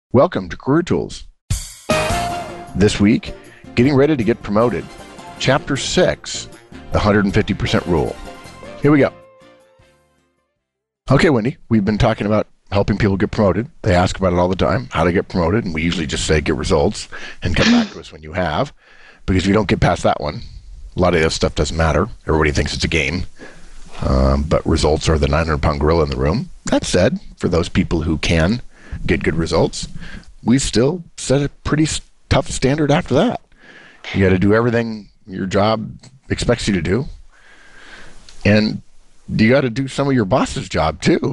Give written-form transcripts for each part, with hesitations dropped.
Welcome to Career Tools. This week, getting ready to get promoted. Chapter 6, the 150% rule. Here we go. Okay, Wendy, we've been talking about helping people get promoted. They ask about it all the time, how to get promoted, and we usually just say get results and come back to us when you have, because if you don't get past that one, a lot of this stuff doesn't matter. Everybody thinks it's a game, but results are the 900-pound gorilla in the room. That said, for those people who can get good results, we still set a pretty tough standard after that. You got to do everything your job expects you to do, and you got to do some of your boss's job too.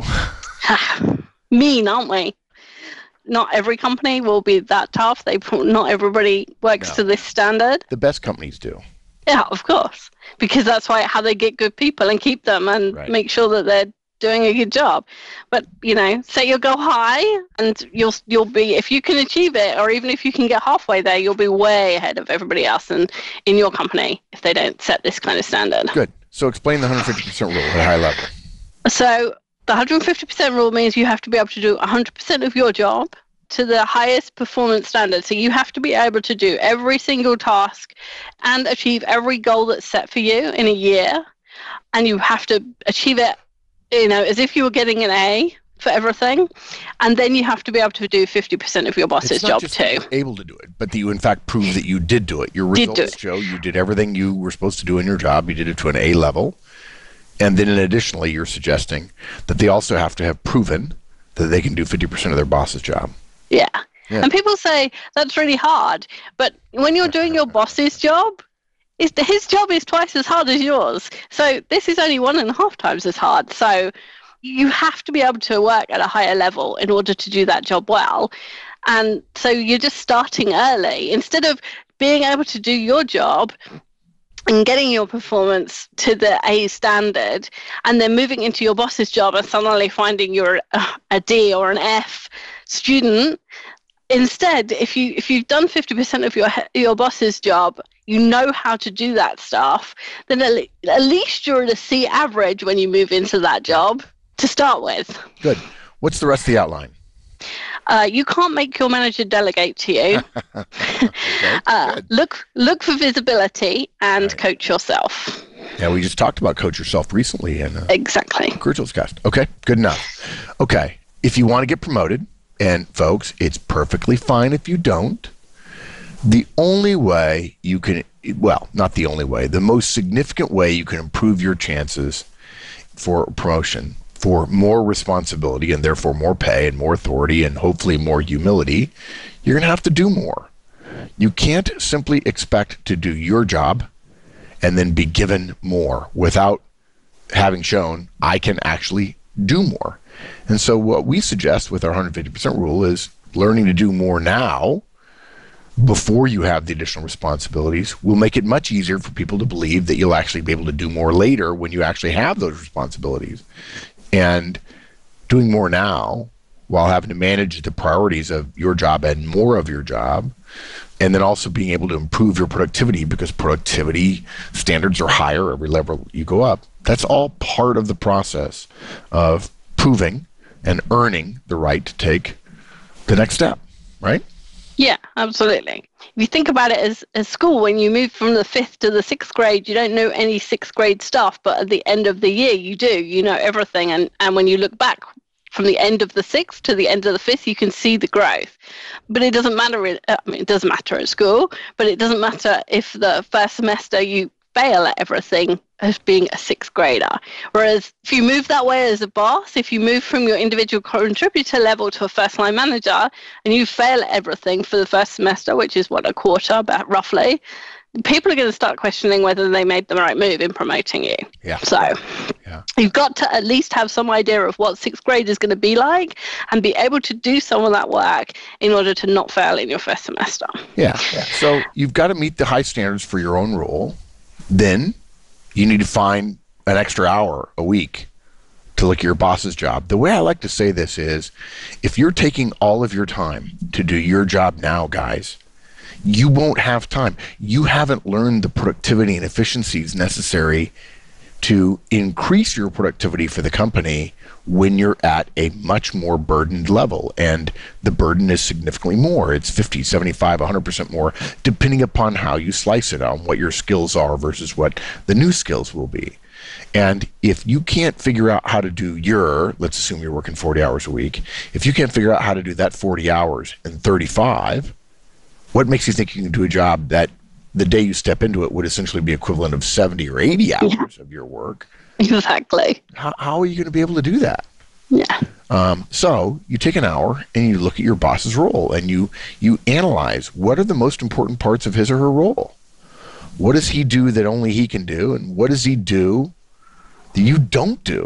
Mean, aren't we? Not every company will be that tough. Not everybody works to this standard. The best companies do. Yeah, of course, because that's how they get good people and keep them and make sure that they're doing a good job. But set your goal high, and you'll be, if you can achieve it, or even if you can get halfway there, you'll be way ahead of everybody else in your company if they don't set this kind of standard. Good. So explain the 150% rule at a high level. So the 150% rule means you have to be able to do 100% of your job to the highest performance standard. So you have to be able to do every single task and achieve every goal that's set for you in a year, and you have to achieve it as if you were getting an A for everything, and then you have to be able to do 50% of your boss's job too. It's not just able to do it, but that you in fact prove that you did do it. Your results show you did everything you were supposed to do in your job. You did it to an A level, and then additionally, you're suggesting that they also have to have proven that they can do 50% of their boss's job. Yeah. And people say that's really hard, but when you're doing your boss's job, his job is twice as hard as yours. So this is only 1.5 times as hard. So you have to be able to work at a higher level in order to do that job well. And so you're just starting early. Instead of being able to do your job and getting your performance to the A standard, and then moving into your boss's job and suddenly finding you're a D or an F student. Instead, if you've done 50% of your boss's job, you know how to do that stuff, then at least you're at a C average when you move into that job to start with. Good. What's the rest of the outline? You can't make your manager delegate to you. Look for visibility and coach yourself. Yeah, we just talked about coach yourself recently in exactly Career Tools Cast. Okay, good enough. Okay, if you want to get promoted, and folks, it's perfectly fine if you don't. The only way you can, not the only way, the most significant way you can improve your chances for promotion, for more responsibility, and therefore more pay and more authority and hopefully more humility, you're going to have to do more. You can't simply expect to do your job and then be given more without having shown I can actually do more. And so what we suggest with our 150% rule is learning to do more now before you have the additional responsibilities will make it much easier for people to believe that you'll actually be able to do more later when you actually have those responsibilities. And doing more now while having to manage the priorities of your job and more of your job, and then also being able to improve your productivity because productivity standards are higher every level you go up. That's all part of the process of proving and earning the right to take the next step, right? Yeah, absolutely. If you think about it as school, when you move from the 5th to the 6th grade, you don't know any 6th grade stuff, but at the end of the year, you do. You know everything. And when you look back from the end of the 6th to the end of the 5th, you can see the growth. But it doesn't matter. It doesn't matter at school, but it doesn't matter if the first semester you fail at everything as being a 6th grader. Whereas if you move that way as a boss, if you move from your individual contributor level to a first line manager and you fail at everything for the first semester, which is a quarter, about roughly, people are going to start questioning whether they made the right move in promoting you. Yeah. So you've got to at least have some idea of what 6th grade is going to be like and be able to do some of that work in order to not fail in your first semester. Yeah. So you've got to meet the high standards for your own role. Then you need to find an extra hour a week to look at your boss's job. The way I like to say this is, if you're taking all of your time to do your job now, guys, you won't have time. You haven't learned the productivity and efficiencies necessary to increase your productivity for the company when you're at a much more burdened level. And the burden is significantly more. It's 50, 75, 100% more, depending upon how you slice it, on what your skills are versus what the new skills will be. And if you can't figure out how to do let's assume you're working 40 hours a week, if you can't figure out how to do that 40 hours in 35, what makes you think you can do a job that the day you step into it would essentially be equivalent of 70 or 80 hours of your work? Exactly. How are you going to be able to do that? Yeah. So you take an hour and you look at your boss's role and you analyze what are the most important parts of his or her role. What does he do that only he can do? And what does he do that you don't do?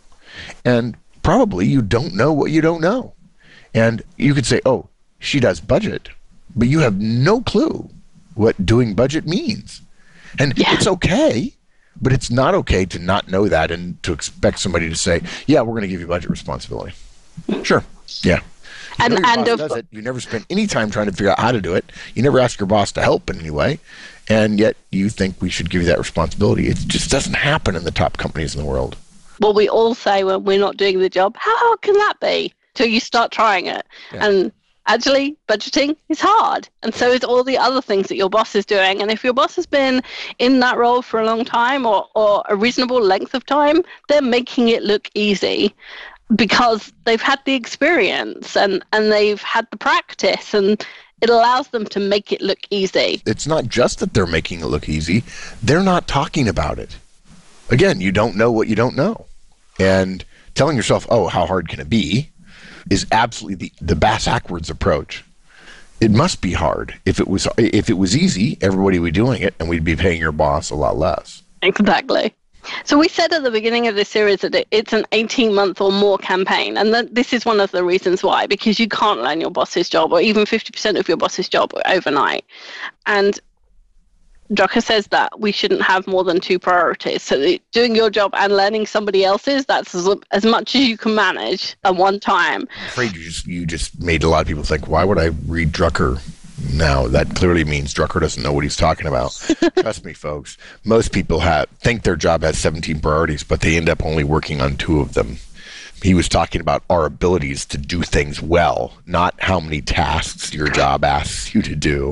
And probably you don't know what you don't know. And you could say, oh, she does budget, but you have no clue what doing budget means. And it's okay, but it's not okay to not know that and to expect somebody to say, yeah, we're going to give you budget responsibility. Sure. Yeah. You does it. You never spend any time trying to figure out how to do it. You never ask your boss to help in any way. And yet you think we should give you that responsibility. It just doesn't happen in the top companies in the world. Well, we all say when we're not doing the job, how hard can that be? Till you start trying it. Yeah. And actually, budgeting is hard. And so is all the other things that your boss is doing. And if your boss has been in that role for a long time or a reasonable length of time, they're making it look easy because they've had the experience and they've had the practice, and it allows them to make it look easy. It's not just that they're making it look easy. They're not talking about it. Again, you don't know what you don't know. And telling yourself, oh, how hard can it be, is absolutely the bass-backwards approach. It must be hard. If it was easy, everybody would be doing it, and we'd be paying your boss a lot less. Exactly. So we said at the beginning of this series that it's an 18-month or more campaign, and this is one of the reasons why, because you can't learn your boss's job or even 50% of your boss's job overnight. And Drucker says that we shouldn't have more than two priorities. So doing your job and learning somebody else's, that's as much as you can manage at one time. I'm afraid you just made a lot of people think, why would I read Drucker now? That clearly means Drucker doesn't know what he's talking about. Trust me, folks. Most people think their job has 17 priorities, but they end up only working on 2 of them. He was talking about our abilities to do things well, not how many tasks your job asks you to do.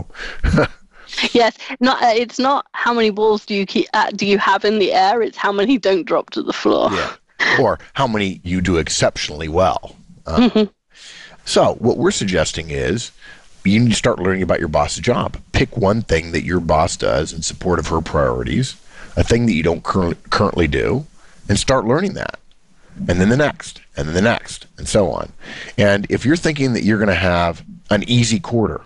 Yes, it's not how many balls do you have in the air, it's how many don't drop to the floor. Yeah. Or how many you do exceptionally well. So what we're suggesting is you need to start learning about your boss's job. Pick one thing that your boss does in support of her priorities, a thing that you don't currently do, and start learning that. And then the next, and then the next, and so on. And if you're thinking that you're going to have an easy quarter,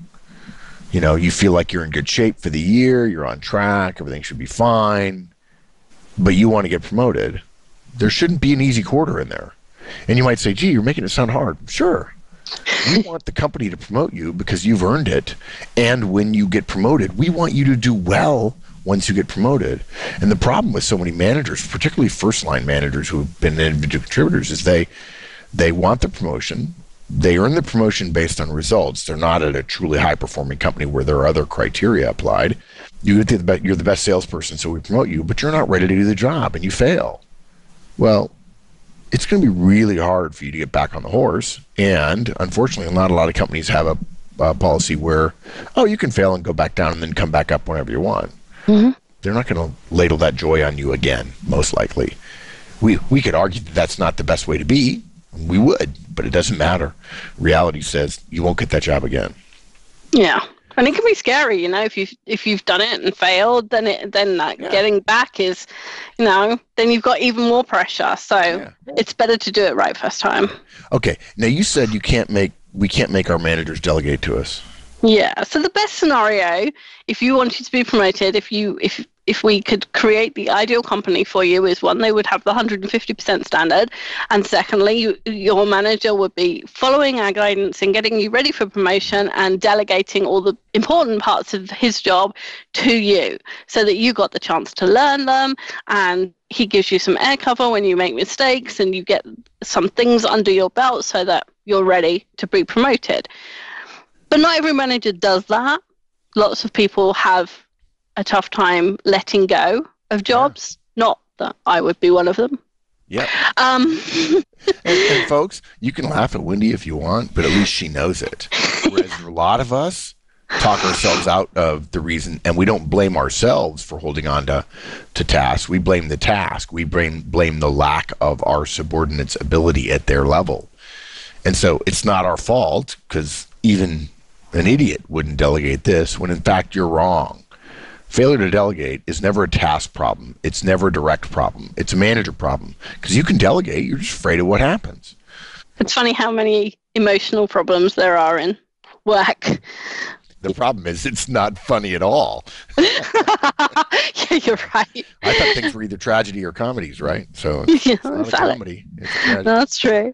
you feel like you're in good shape for the year, you're on track, everything should be fine, but you want to get promoted, there shouldn't be an easy quarter in there. And you might say, gee, you're making it sound hard. Sure. We want the company to promote you because you've earned it. And when you get promoted, we want you to do well once you get promoted. And the problem with so many managers, particularly first-line managers who have been individual contributors, is they want the promotion. They earn the promotion based on results. They're not at a truly high-performing company where there are other criteria applied. You're the best salesperson, so we promote you, but you're not ready to do the job, and you fail. Well, it's going to be really hard for you to get back on the horse. And unfortunately, not a lot of companies have a policy where, you can fail and go back down and then come back up whenever you want. Mm-hmm. They're not going to ladle that joy on you again, most likely. We could argue that that's not the best way to be. We would, but it doesn't matter. Reality says you won't get that job again. Yeah. And it can be scary, if you've done it and failed, then getting back is, then you've got even more pressure. So It's better to do it right first time. Okay. Now you said we can't make our managers delegate to us. Yeah. So the best scenario, if you wanted to be promoted, if we could create the ideal company for you, is one, they would have the 150% standard. And secondly, your manager would be following our guidance and getting you ready for promotion and delegating all the important parts of his job to you so that you got the chance to learn them, and he gives you some air cover when you make mistakes and you get some things under your belt so that you're ready to be promoted. But not every manager does that. Lots of people have a tough time letting go of jobs. Not that I would be one of them. Yep. Um, And folks, you can laugh at Wendy if you want, but at least she knows it. Whereas a lot of us talk ourselves out of the reason, and we don't blame ourselves for holding on to tasks. We blame the task. We blame the lack of our subordinates' ability at their level. And so it's not our fault, because even an idiot wouldn't delegate this, when in fact you're wrong. Failure to delegate is never a task problem. It's never a direct problem. It's a manager problem. Because you can delegate, you're just afraid of what happens. it's funny how many emotional problems there are in work. The problem is it's not funny at all. Yeah, you're right. I thought things were either tragedy or comedies, right? So it's not a comedy. It's a tragedy. That's true.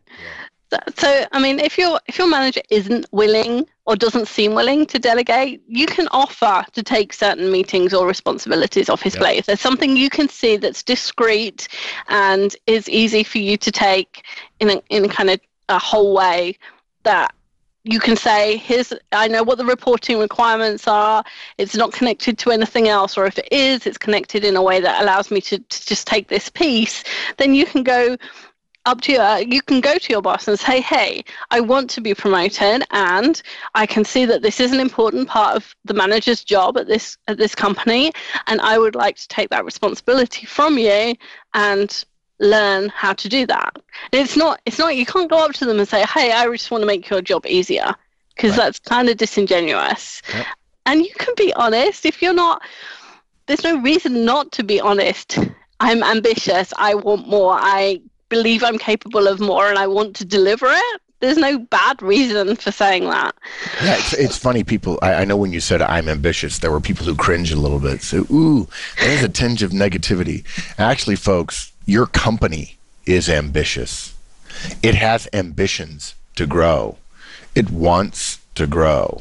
So, I mean, if your manager isn't willing or doesn't seem willing to delegate, you can offer to take certain meetings or responsibilities off his plate. If there's something you can see that's discreet and is easy for you to take in a kind of a whole way, that you can say, I know what the reporting requirements are. It's not connected to anything else, or if it is, it's connected in a way that allows me to just take this piece. Then you can go you can go to your boss and say, hey, I want to be promoted, and I can see that this is an important part of the manager's job at this company, and I would like to take that responsibility from you and learn how to do that. And it's not you can't go up to them and say, hey, I just want to make your job easier, because that's kind of disingenuous. Yep. And you can be honest. If you're not, there's no reason not to be honest. I'm ambitious. I want more. I believe I'm capable of more, and I want to deliver it. There's no bad reason for saying that. Yeah, it's funny. People, I know when you said I'm ambitious, there were people who cringe a little bit. So, ooh, there's a tinge of negativity. Actually, folks, your company is ambitious. It has ambitions to grow. It wants to grow.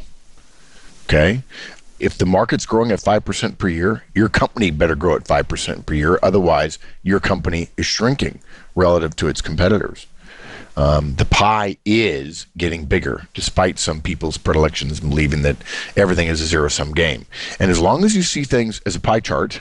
Okay? If the market's growing at 5% per year, your company better grow at 5% per year. Otherwise, your company is shrinking relative to its competitors. The pie is getting bigger, despite some people's predilections believing that everything is a zero-sum game. And as long as you see things as a pie charts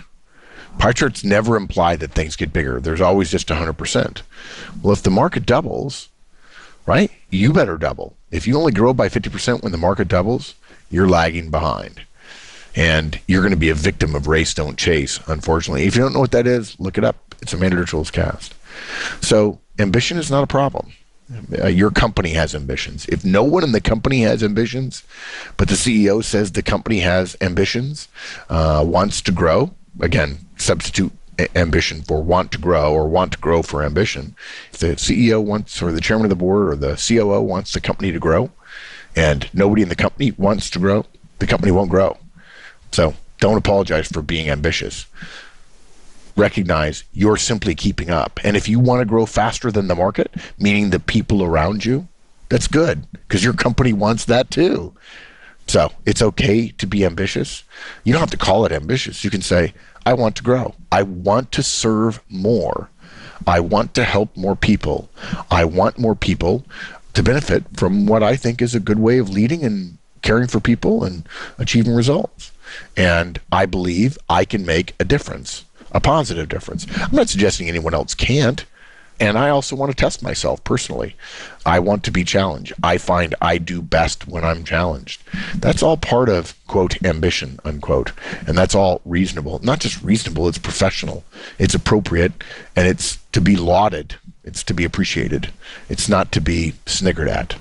never imply that things get bigger. There's always just 100%. Well, if the market doubles, right, you better double. If you only grow by 50% when the market doubles, you're lagging behind. And you're going to be a victim of race, don't chase, unfortunately. If you don't know what that is, look it up. It's a Manager Tools cast. So ambition is not a problem. Your company has ambitions. If no one in the company has ambitions, but the CEO says the company has ambitions, wants to grow, again, substitute ambition for want to grow, or want to grow for ambition. If the CEO wants, or the chairman of the board, or the COO wants the company to grow, and nobody in the company wants to grow, the company won't grow. So don't apologize for being ambitious. Recognize you're simply keeping up. And if you want to grow faster than the market, meaning the people around you, that's good, because your company wants that too. So it's okay to be ambitious. You don't have to call it ambitious. You can say, I want to grow. I want to serve more. I want to help more people. I want more people to benefit from what I think is a good way of leading and caring for people and achieving results. And I believe I can make a difference, a positive difference. I'm not suggesting anyone else can't. And I also want to test myself personally. I want to be challenged. I find I do best when I'm challenged. That's all part of, quote, ambition, unquote. And that's all reasonable. Not just reasonable, it's professional. It's appropriate, and it's to be lauded. It's to be appreciated. It's not to be sniggered at.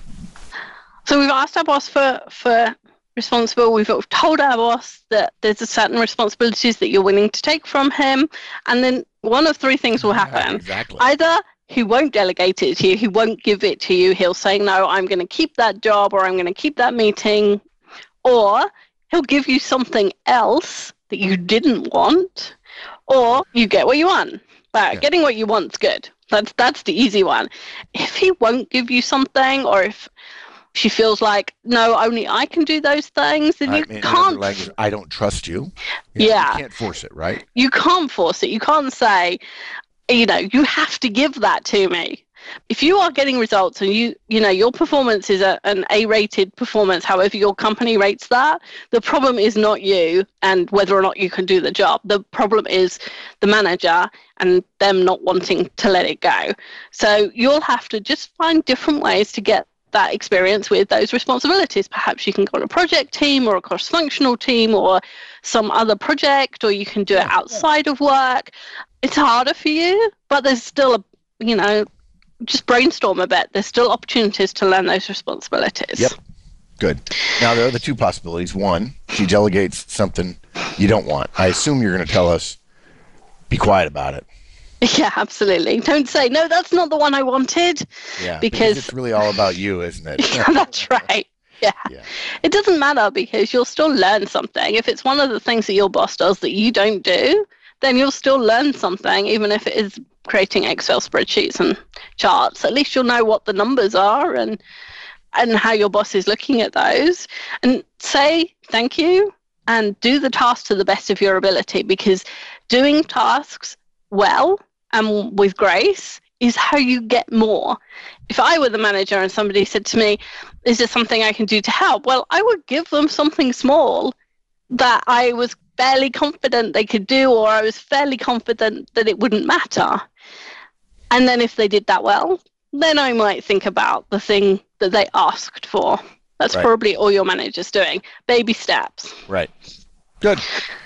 So we've asked our boss for responsible. We've told our boss that there's a certain responsibilities that you're willing to take from him. And then one of three things will happen. Exactly. Either he won't delegate it to you, he won't give it to you, he'll say, no, I'm going to keep that job, or I'm going to keep that meeting, or he'll give you something else that you didn't want, or you get what you want. But getting what you want's good. That's the easy one. If he won't give you something, or if she feels like, no, only I can do those things, then you can't. Language, I don't trust you. Yeah. You can't force it, right? You can't force it. You can't say, you have to give that to me. If you are getting results and you know your performance is an A-rated performance, however your company rates that, the problem is not you and whether or not you can do the job. The problem is the manager and them not wanting to let it go. So you'll have to just find different ways to get that experience with those responsibilities. Perhaps you can go on a project team or a cross-functional team or some other project, or you can do it outside of work. It's harder for you, but there's still just brainstorm a bit. There's still opportunities to learn those responsibilities. Yep. Good. Now, there are the two possibilities. One, she delegates something you don't want. I assume you're going to tell us, be quiet about it. Yeah, absolutely. Don't say, no, that's not the one I wanted. Yeah, because it's really all about you, isn't it? Yeah, that's right. Yeah. It doesn't matter because you'll still learn something. If it's one of the things that your boss does that you don't do, then you'll still learn something, even if it is creating Excel spreadsheets and charts. At least you'll know what the numbers are and how your boss is looking at those. And say thank you and do the task to the best of your ability, because doing tasks well and with grace is how you get more. If I were the manager and somebody said to me, is there something I can do to help? Well, I would give them something small that I was fairly confident they could do, or I was fairly confident that it wouldn't matter. And then if they did that well, then I might think about the thing that they asked for. That's probably all your manager's doing. Baby steps. Right. Good.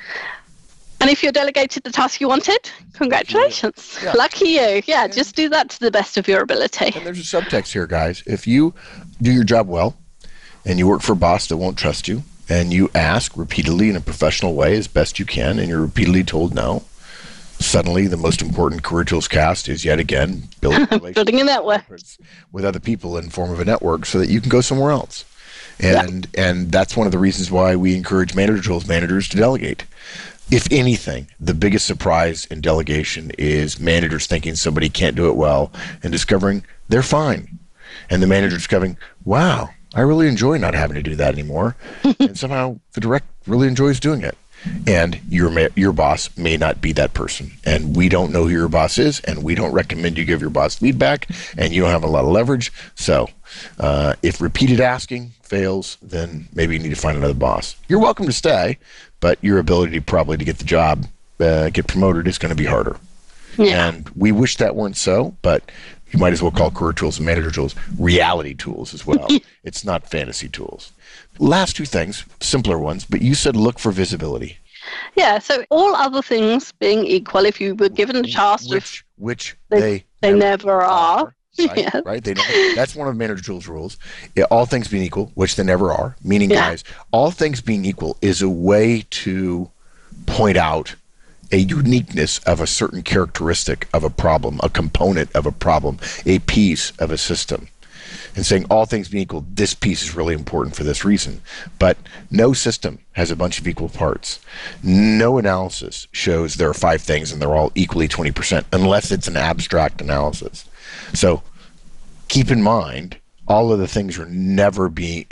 And if you're delegated the task you wanted, congratulations. Yeah. Lucky you. Yeah, just do that to the best of your ability. And there's a subtext here, guys. If you do your job well and you work for a boss that won't trust you, and you ask repeatedly in a professional way as best you can, and you're repeatedly told no, suddenly the most important career tools cast is yet again building a network with other people in form of a network so that you can go somewhere else. And that's one of the reasons why we encourage managers to delegate. If anything, the biggest surprise in delegation is managers thinking somebody can't do it well and discovering they're fine. And the manager discovering, wow, I really enjoy not having to do that anymore. And somehow the direct really enjoys doing it. And your boss may not be that person. And we don't know who your boss is, and we don't recommend you give your boss feedback, and you don't have a lot of leverage. So if repeated asking fails, then maybe you need to find another boss. You're welcome to stay, but your ability probably to get the job, get promoted, is going to be harder. Yeah. And we wish that weren't so, but you might as well call career tools and manager tools reality tools as well. It's not fantasy tools. Last two things, simpler ones, but you said look for visibility. Yeah, so all other things being equal, if you were given the task, which they never are. Right, Yeah. Right? That's one of manager tools rules. Yeah, all things being equal, which they never are, meaning, guys, all things being equal is a way to point out a uniqueness of a certain characteristic of a problem, a component of a problem, a piece of a system. And saying all things being equal, this piece is really important for this reason. But no system has a bunch of equal parts. No analysis shows there are 5 things and they're all equally 20%, unless it's an abstract analysis. So keep in mind, all of the things are never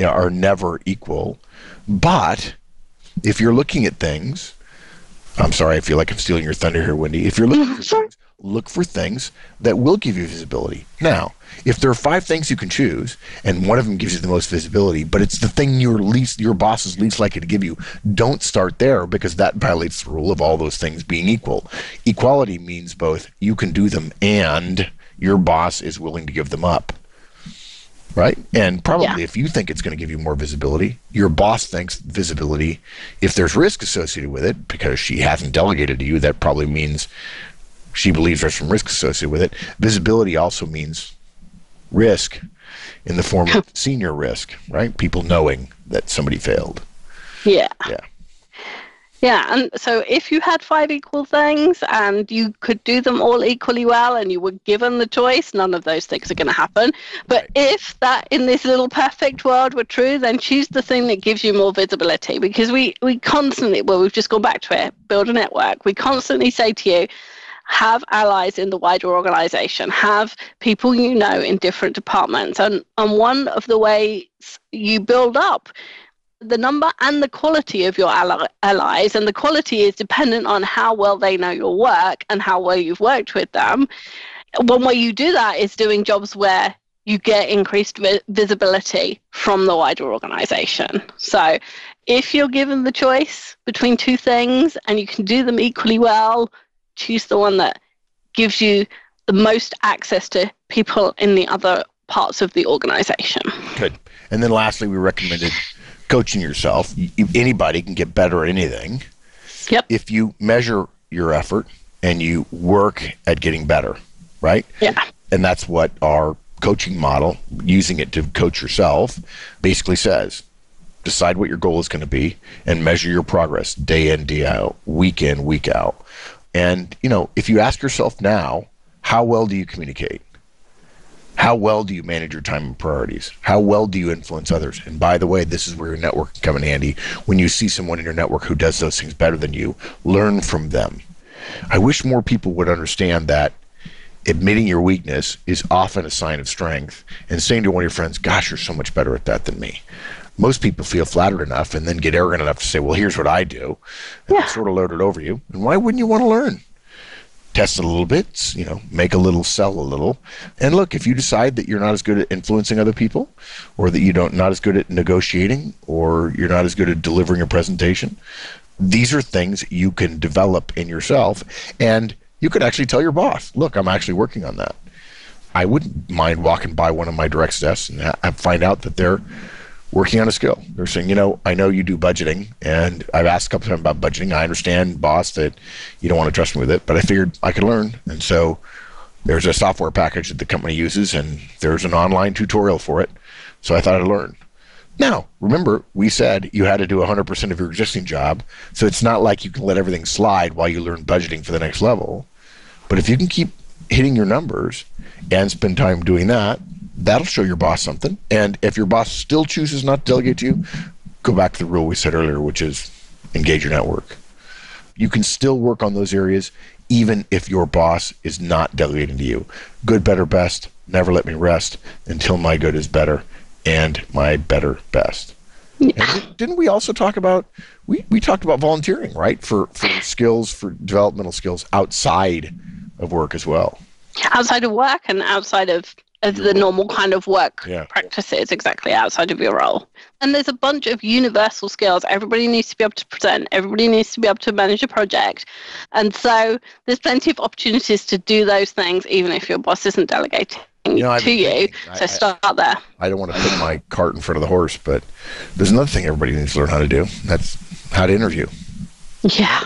equal. But if you're looking at things, I'm sorry, I feel like I'm stealing your thunder here, Wendy. If you're looking for things, look for things that will give you visibility. Now, if there are 5 things you can choose, and one of them gives you the most visibility, but it's the thing your boss is least likely to give you, don't start there, because that violates the rule of all those things being equal. Equality means both you can do them and your boss is willing to give them up. Right? And probably if you think it's going to give you more visibility, your boss thinks visibility, if there's risk associated with it, because she hasn't delegated to you, that probably means she believes there's some risk associated with it. Visibility also means risk in the form of senior risk, right? People knowing that somebody failed. Yeah. And so if you had 5 equal things and you could do them all equally well and you were given the choice, none of those things are going to happen. But if that in this little perfect world were true, then choose the thing that gives you more visibility, because we constantly, we've just gone back to it, build a network. We constantly say to you, have allies in the wider organization, have people you know in different departments. And one of the ways you build up the number and the quality of your allies, and the quality is dependent on how well they know your work and how well you've worked with them, one way you do that is doing jobs where you get increased visibility from the wider organization. So if you're given the choice between two things and you can do them equally well, choose the one that gives you the most access to people in the other parts of the organization. Good. And then lastly, we recommended coaching yourself. Anybody can get better at anything. Yep. If you measure your effort and you work at getting better, right? Yeah. And that's what our coaching model, using it to coach yourself, basically says. Decide what your goal is going to be and measure your progress day in, day out, week in, week out. And, if you ask yourself now, how well do you communicate? How well do you manage your time and priorities? How well do you influence others? And by the way, this is where your network can come in handy. When you see someone in your network who does those things better than you, learn from them. I wish more people would understand that admitting your weakness is often a sign of strength, and saying to one of your friends, gosh, you're so much better at that than me. Most people feel flattered enough and then get arrogant enough to say, well, here's what I do. And they sort of load it over you. And why wouldn't you want to learn? Test a little bit, make a little, sell a little. And look, if you decide that you're not as good at influencing other people, or that you not as good at negotiating, or you're not as good at delivering a presentation, these are things you can develop in yourself. And you could actually tell your boss, look, I'm actually working on that. I wouldn't mind walking by one of my direct desks and find out that they're working on a skill. They're saying, I know you do budgeting, and I've asked a couple times about budgeting. I understand, boss, that you don't want to trust me with it, but I figured I could learn. And so there's a software package that the company uses, and there's an online tutorial for it. So I thought I'd learn. Now, remember, we said you had to do 100% of your existing job, so it's not like you can let everything slide while you learn budgeting for the next level. But if you can keep hitting your numbers and spend time doing that, that'll show your boss something. And if your boss still chooses not to delegate to you, go back to the rule we said earlier, which is engage your network. You can still work on those areas even if your boss is not delegating to you. Good, better, best. Never let me rest until my good is better and my better best. Yeah. And didn't we also talk about, we talked about volunteering, right? For skills, for developmental skills outside of work as well. Outside of work and outside of the normal kind of work practices, exactly, outside of your role. And there's a bunch of universal skills. Everybody needs to be able to present. Everybody needs to be able to manage a project. And so there's plenty of opportunities to do those things, even if your boss isn't delegating to you. So start there. I don't want to put my cart in front of the horse, but there's another thing everybody needs to learn how to do. That's how to interview. Yeah.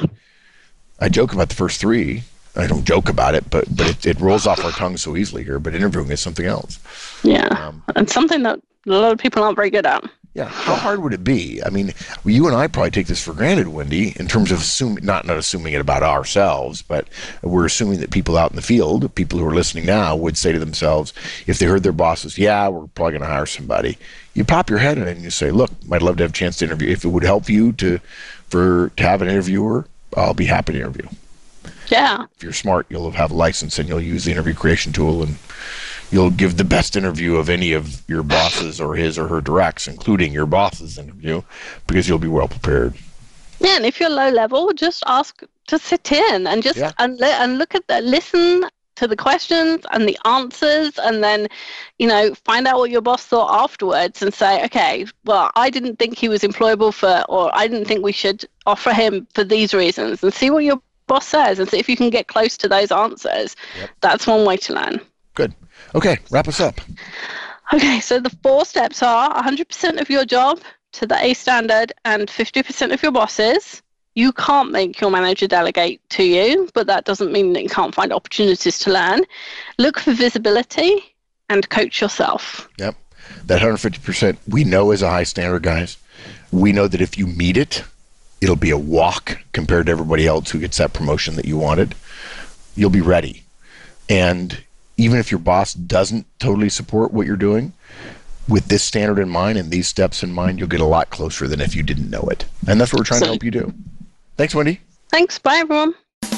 I joke about the first three. I don't joke about it, but it rolls off our tongue so easily here. But interviewing is something else. Yeah, and something that a lot of people aren't very good at. Yeah, how hard would it be? I mean, you and I probably take this for granted, Wendy, in terms of assuming, not assuming it about ourselves, but we're assuming that people out in the field, people who are listening now, would say to themselves, if they heard their bosses, yeah, we're probably going to hire somebody. You pop your head in it and you say, look, I'd love to have a chance to interview. If it would help you to have an interviewer, I'll be happy to interview. Yeah. If you're smart, you'll have a license and you'll use the interview creation tool, and you'll give the best interview of any of your bosses or his or her directs, including your boss's interview, because you'll be well prepared. Yeah, and if you're low level, just ask to sit in and just and look at listen to the questions and the answers, and then, find out what your boss thought afterwards and say, okay, well, I didn't think he was employable or I didn't think we should offer him for these reasons, and see what your boss says and see if you can get close to those answers. Yep. That's one way to learn. Good. Okay, wrap us up. Okay, so the 4 steps are 100% of your job to the A standard and 50% of your bosses. You can't make your manager delegate to you, but that doesn't mean that you can't find opportunities to learn. Look for visibility and coach yourself. Yep. That 150% we know is a high standard, guys. We know that if you meet it, it'll be a walk compared to everybody else who gets that promotion that you wanted. You'll be ready. And even if your boss doesn't totally support what you're doing, with this standard in mind and these steps in mind, you'll get a lot closer than if you didn't know it. And that's what we're trying to help you do. Thanks, Wendy. Thanks. Bye, everyone.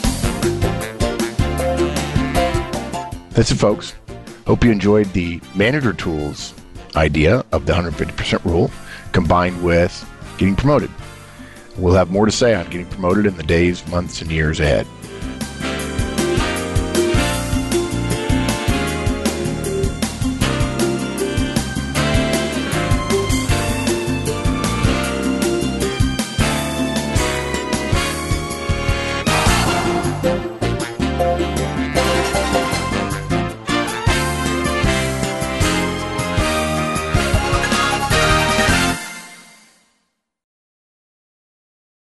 That's it, folks. Hope you enjoyed the manager tools idea of the 150% rule combined with getting promoted. We'll have more to say on getting promoted in the days, months, and years ahead.